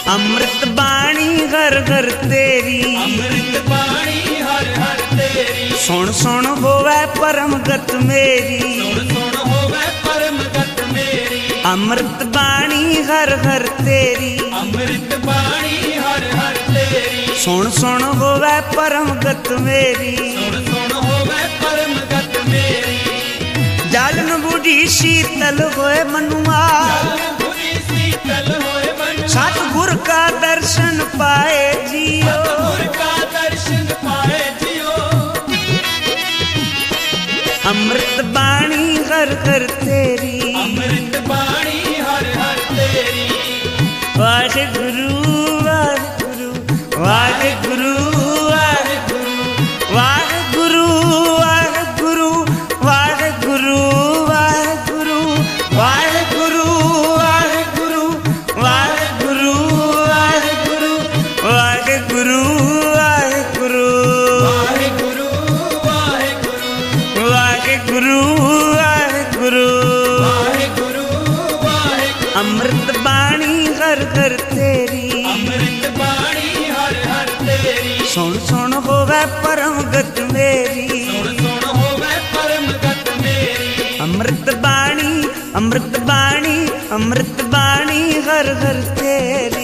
अमृत बाणी घर घर तेरी, अमृत बाणी हर हर तेरी। सुन सुन होवे परम गत मेरी, सुन सुन होवे परम गत मेरी। अमृत बाणी घर घर तेरी, अमृत बाणी हर हर तेरी। सुन सुन होवे परम गत मेरी, सुन सुन होवे परम गत मेरी। जालन बूढ़ी शीतल होए मनुआ, बुरी शीतल होए मन। सतगुर का दर्शन पाए जियो, सतगुर का दर्शन पाए जियो। अमृत बाणी घर घर तेरी, अमृत बाणी हर हर तेरी। वाहेगुरु वाहेगुरु वाहेगुरु वाहेगुरु वाहेगुरु वाहेगुरु वाहेगुरु वाहेगुरु वाहेगुरु वाहेगुरु वाहेगुरु वाहेगुरु वाहेगुरु वाहेगुरु वाहेगुरु वाहेगुरु वाहेगुरु वाहेगुरु वाहेगुरु। अमृत बाणी घर घर तेरी, अमृत बाणी हर हर तेरी। सुन सुन होवे परम गत मेरी, सुन सुन होवे परम गत मेरी। अमृत बाणी अमृत बाणी अमृत बाणी घर घर तेरी।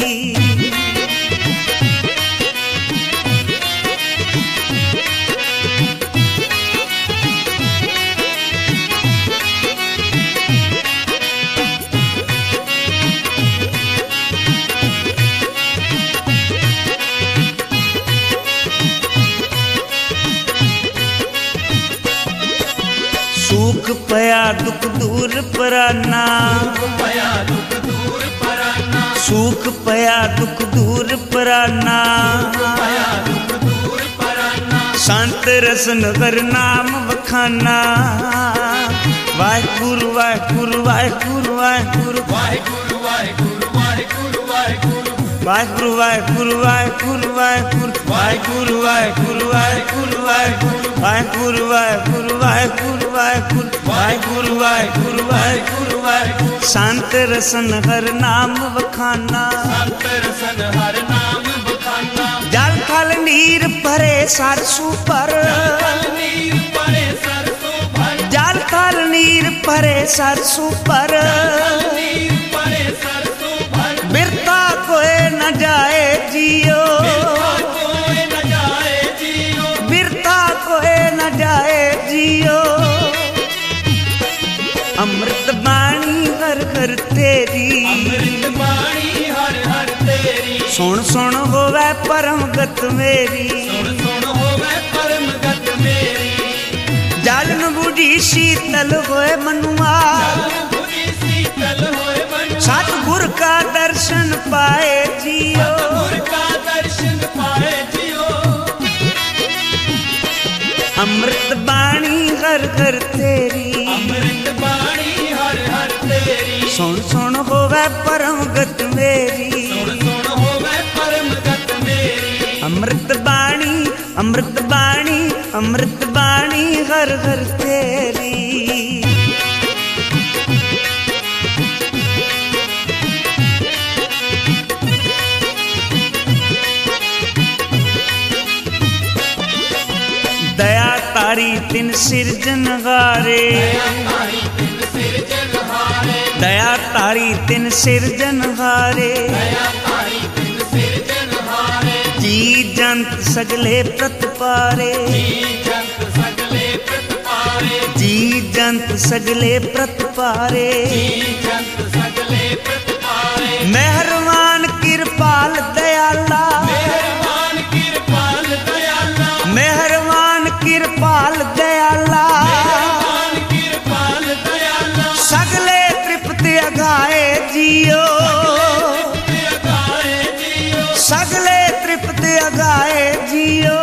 सुख पया दुख दूर पराना, पया दुख दूर पराना। सुख पया दुख दूर पराना, पया दुख दूर पराना। संत रसन कर नाम बखाना। वाहेगुरु वाहेगुरु वाहेगुरु वाहेगुरु वाहेगुरु वाहेगुरु वाहेगुरु वाहेगुरु। वाहेगुरु वाहेगुरु वाहेगुरु वाहेगुरु वाहेगुरु वाहेगुरु वाहेगुरु वाहेगुरु वाहेगुरु वाहेगुरु वाहेगुरु वाहेगुरु वाहेगुरु वाहेगुरु वाहेगुरु। शांत रसन हर नाम बखाना, संत रसन हर नाम बखाना। जल थल नीर भरे सरसों पर, जल नीर परे सरसों भर। जल थल नीर भरे सरसों पर, नीर परे सरसों भर। बिरता कोई न जाए जियो, कोई न जाए जियो। बिरता कोई न जाए जियो। अमृत बाणी घर घर तेरी, अमृत बाणी हर हर तेरी। सुन सुन होवे परम गत मेरी, सुन सुन होवे परम गत मेरी। जालन बूढ़ी शीतल होए मनुआ, बुरी शीतल होए मन। सतगुर का दर्शन पाए जियो, सतगुर का दर्शन पाए जियो। अमृत बाणी घर घर तेरी, अमृत बाणी हर हर तेरी। सुन सुन होवे परम गत मेरी, सुन सुन होवे परम गत मेरी। अमृत बाणी अमृत बाणी अमृत बाणी घर घर तेरी। दया तारी तिन सिरजनहारे, तारी तिन सिरजनहारे। दया तारी तिन सिरजनहारे, दया तारी तिन सिरजनहारे। जी जंत सगले प्रतपारे, जी जंत सगले प्रतपारे। जी जंत सगले प्रतपारे। जी जंत सगले प्रतपारे। मेहरबान कृपाल दयाला, मेहरबान कृपाल दयाला। मेहरबान कृपाल दयाला, मेहरबान कृपाल दयाला। सगले तृप्ति अगाए जियो, गाए जियो। सगले तृप्ति अगाए जियो।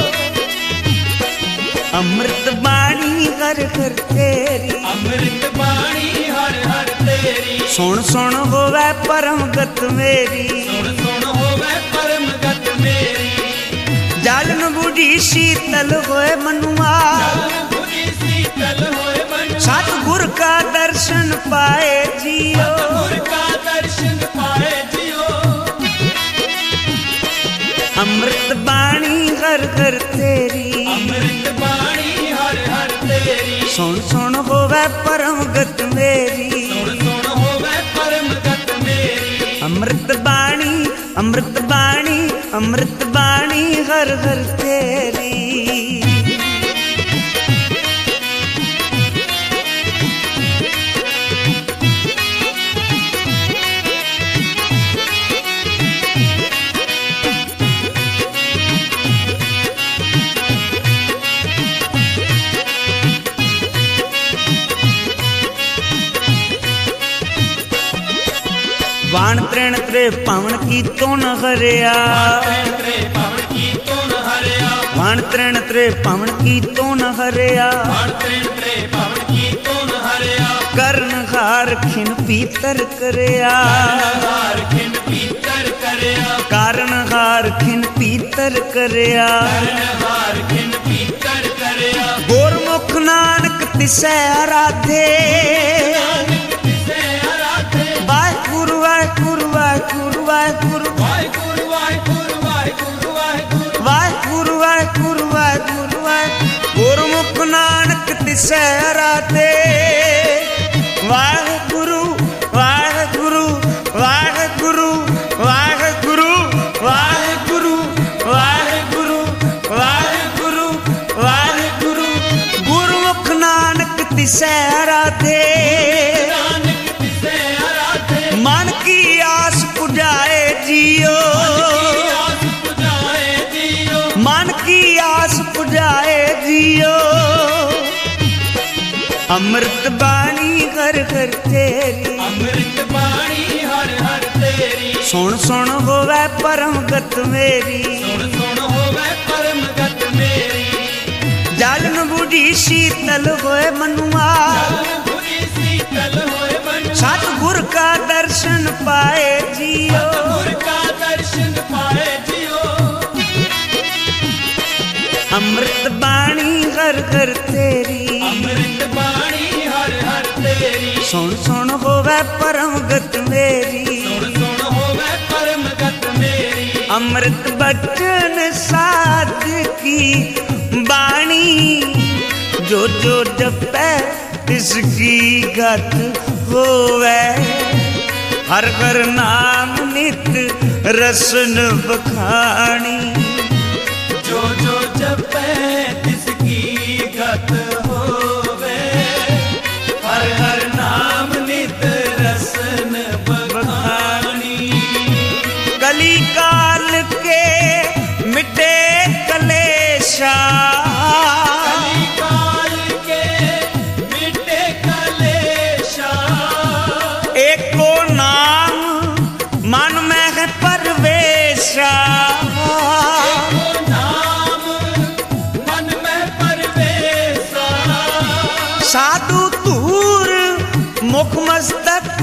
अमृत बाणी घर घर तेरी, अमृत बाणी हर हर तेरी। सुन सुन होवे परम गत मेरी, सुन सुन होवे परम गत मेरी। जालन बूढ़ी शीतल होए मनुआ, बुरी शीतल होए मन। सतगुर का दर्शन पाए जियो, सतगुर का दर्शन पाए जियो। घर तेरी। ਅੰਮ੍ਰਿਤ ਬਾਣੀ ਹਰ ਹਰ ਤੇਰੀ। सुन सुन होवे परम गत मेरी। ਸੁਣ ਸੁਣ ਹੋਵੇ ਪਰਮ ਗਤ ਮੇਰੀ। अमृत बाणी अमृत बाणी अमृत बाणी हर हर तेरी। वाण त्रेण त्रे पावन की तो न हरिया। ਤ੍ਰੇਣ ਤ੍ਰੇ ਪਵਨ ਕੀ ਤੋਂ ਨ ਹਰਿਆ। वाण त्रेण त्रे पावन की तो न हरिया। ਵਣ ਤ੍ਰੇਣ ਤ੍ਰੇ ਪਵਨ ਕੀ ਤੋਂ ਨ ਹਰਿਆ। कर्ण हार खिन पीतर करया। ਹਾਰ ਖਿਨ ਪੀਤਰ ਕਰਿਆ। कारण हार खिन पीतर करया। ਹਾਰ ਖਿਨ ਪੀਤਰ ਕਰਿਆ। गोरमुख नानक तिसै आराधे। ਨਾਨਕ ਤਿਸੈ ਆਰਾਧੇ। वाहिगुरु वाहिगुरु वाहिगुरु वाहिगुरु ਵਾਹਿਗੁਰੂ ਵਾਹਿਗੁਰੂ ਵਾਹਿਗੁਰੂ ਵਾਹਿਗੁਰੂ। वाहिगुरु वाहिगुरु वाहिगुरु वाहिगुरु। गुरमुख नानक तिसै आराधे। वाहिगुरु वाहिगुरु वाहिगुरु वाहिगुरु वाहिगुरु वाहिगुरु वाहिगुरु वाहिगुरु। गुरमुख नानक तिसै आराधे। ਨਾਨਕ ਤਿਸੈ ਆਰਾਧੇ। मन की आस पुजाए जियो। ਆਸ ਪੁਜਾਏ ਜੀਓ। मन की आस पुजाए जियो। अमृत बाणी घर घर तेरी। ਅੰਮ੍ਰਿਤ ਬਾਣੀ ਹਰ ਹਰ ਤੇਰੀ। सुन सुन होवे परम गत मेरी। ਸੁਣ ਸੁਣ ਹੋਵੇ ਪਰਮ ਗਤ ਮੇਰੀ। जालन बूढ़ी शीतल होए मनुआ। ਬੁਰੀ ਸੀਤਲ ਹੋਏ ਮਨ। सतगुर का दर्शन पाए जियो। ਗੁਰ ਕਾ ਦਰਸ਼ਨ ਪਾਏ ਜਿਓ। अमृत बाणी घर घर तेरी। ਅੰਮ੍ਰਿਤ ਬਾਣੀ ਹਰ ਹਰ ਤੇਰੀ। सुन सुन होवे परम गत मेरी। ਸੁਣ ਸੁਣ ਹੋਵੇ ਪਰਮ ਗਤ ਮੇਰੀ। अमृत बचन साध की बाणी। जो जो जपै तिसकी गत होवे। हर हर नाम नित रसन बखानी। ਜੋ ਜੋ ਜਪੈ ਤਿਸ ਕੀ ਗਤ ਹੋਵੇ। ਹਰ ਹਰ ਨਾਮ ਨਿਤ ਰਸਨ ਬਖਾਨੀ। कली काल के मिटे कलेशा। ਕਲੀ ਕਾਲ ਕੇ ਮਿਟੇ ਕਲੇਸ਼ਾ। एको नाम मन में है परवेशा। एको ਨਾਮ ਮਨ ਮੈਂ ਪਰਵੇਸਾ। साधु धूर मुख मस्तक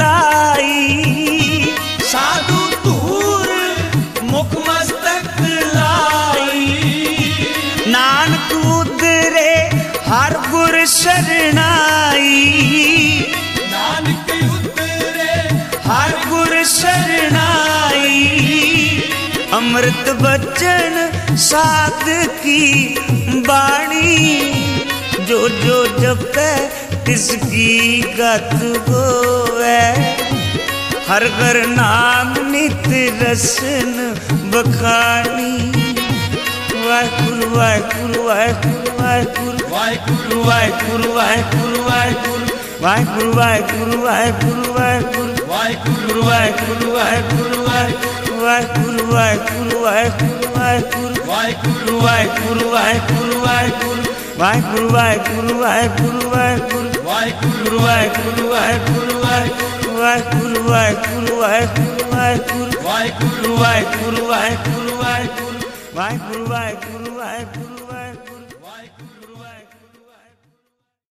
लाई। साधु धूर मुख मस्तक लाई। नानक उदरे हर गुर शरणाई। ਨਾਨਕ ਉਤਰੇ हर गुर शरणाई। अमृत बचन साध की बाणी। जो जो जपै तिसकी गत होवे। हर हर नाम नित रसन बखानी। वाहिगुरु वाहिगुरु वाहिगुरु वाहिगुरु ਵਾਹਿਗੁਰੂ वाहिगुरु वाहिगुरु वाहिगुरु वाहिगुरु वाहिगुरु वाहिगुरु वाहिगुरु ਵਾਹਿਗੁਰੂ वाहिगुरु वाहिगुरु वाहिगुरु वाहिगुरु वाहिगुरु वाहिगुरु ਵਾਹਿਗੁਰੂ वाहिगुरु वाहिगुरु वाहिगुरु वाहिगुरु वाहिगुरु वाहिगुरु वाहिगुरु ਵਾਹਿਗੁਰੂ वाहिगुरु वाहिगुरु वाहिगुरु वाहिगुरु वाहिगुरु वाहिगुरु वाहिगुरु ਵਾਹਿਗੁਰੂ वाहिगुरु वाहिगुरु वाहिगुरु वाहिगुरु वाहिगुरु वाहिगुरु वाहिगुरु